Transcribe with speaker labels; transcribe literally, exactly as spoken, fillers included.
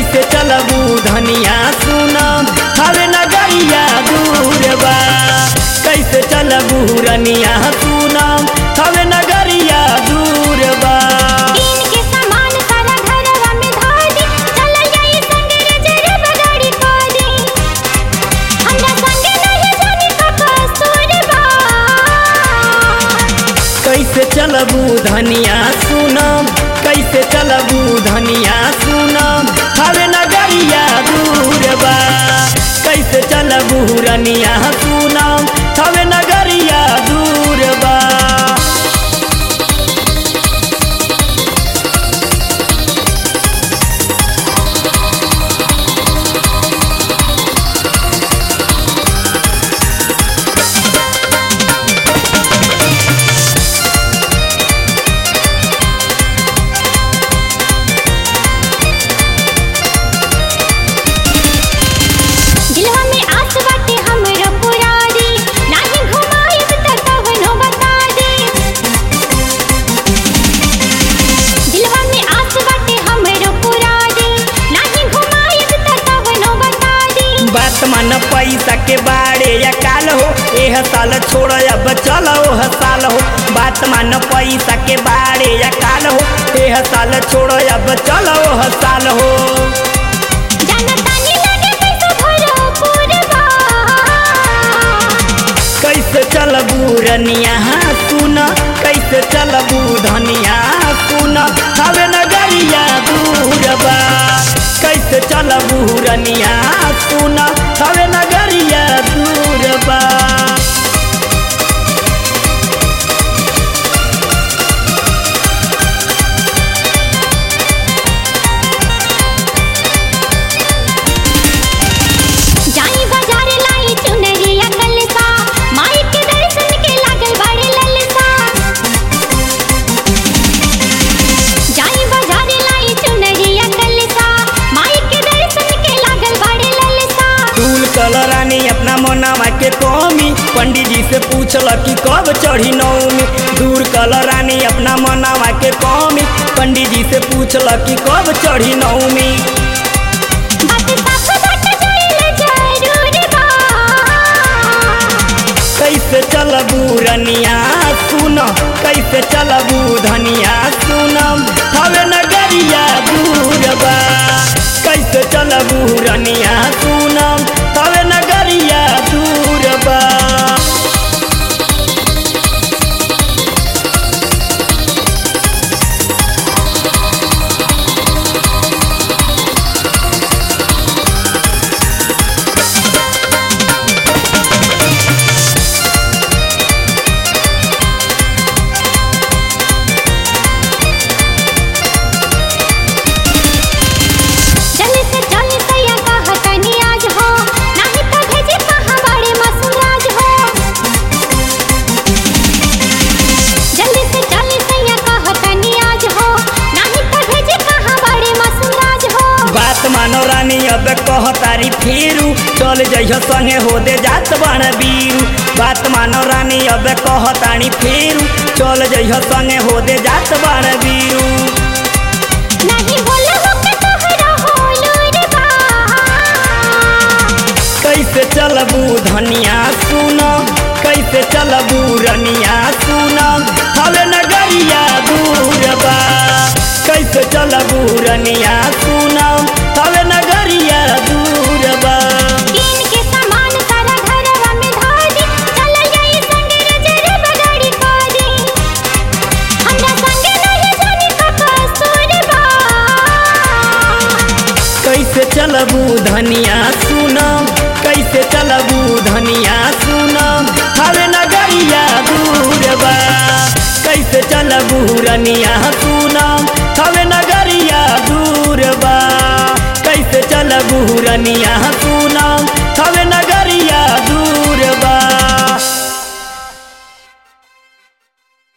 Speaker 1: कैसे चलबू धनिया सुना हवे नगरिया दूर बा कैसे चलबू रनिया सुना हवे नगरिया दूर बा
Speaker 2: इनके सामान सारा घरवा में धर दी चल जाई संगे रिजर्व गाड़ी कर दी हमरा संगे नहीं जानी का कसूर बा
Speaker 1: कैसे चलबू धनिया सुना कैसे चलबू धनिया सुना हवे नगरिया दूर बा कैसे चलबू रनिया सुना हवे नगरिया दूर बा
Speaker 2: दिलवा में आस बाटे हमरो पुरारी नाही घुमाइब त कवनो बता दे दिलवा में आस बाटे हमरो पुरारी नाही घुमाइब त कवनो बता दे
Speaker 1: बात मन पैसा के बारे या काल हो एह साल छोड़ अब चलो ओह साल हो बात मन पैसा के बारे या काल हो एह साल छोड़ अब चलो ओह साल हो
Speaker 2: जाना तानी लगे कैसे भरो पूरबा
Speaker 1: कैसे चलबू रनिया सुन कैसे चलबू धनिया सुन हवे नगरिया दूर बा कैसे चलबू रनिया सुन हवे नगरिया दूर बा
Speaker 2: जाई बाजार लाई चुनरिया कलसा माई के दर्शन के लागल बड़े ललसा जाई बाजार लाई चुनरिया कलसा माई के दर्शन के लागल बड़े ललसा
Speaker 1: फूल कलरानी अपना मोनामा के कौमी पंडित जी से पूछल कि कब चढ़ी नौमी दूर कलरानी अपना मोनामा के कौमी पंडित जी से पूछल कि कब चढ़ी नौमी
Speaker 2: बात साफ बात जाइल जरूर बा
Speaker 1: कैसे चलबू रनिया सुन कैसे चलबू धनिया सुन हवे नगरिया दूर बा कैसे चलबू रनिया सुन हवे नगरिया दूर बा
Speaker 2: चल से चल सैया कहतनी आज हो नाही त भेजे कहां बड़े मसुराज हो जल्दी से चल सैया कहतनी आज हो नाही त भेजे कहां बड़े मसुराज हो
Speaker 1: बात मानो रानी अब कह तारी फेरू चल जइह संगे हो दे जात बन बीरू बात मानो रानी अब कह तारी फेरू चल जइह संगे हो दे जात बन बीरू
Speaker 2: नहीं बोल हो के तोहरा होलू रे बा
Speaker 1: कैसे चलबू धनिया सुन कैसे चलबू रनिया सुन हवे नगरिया दूर बा कैसे चलबू रनिया सुन हवे नगरिया दूर बा
Speaker 2: इनके सामान सारा घरवा में धर दी चल जाई संगे रिजर्व गाड़ी कर दी हमरा संगे नहीं जानी का कसूर बा
Speaker 1: कैसे चलबू धनिया सुन कैसे चलबू धनिया सुन हवे नगरिया दूर बा कैसे चलबू रनिया सुन हवे नगरिया दूर बा कैसे चलबू रनिया सुन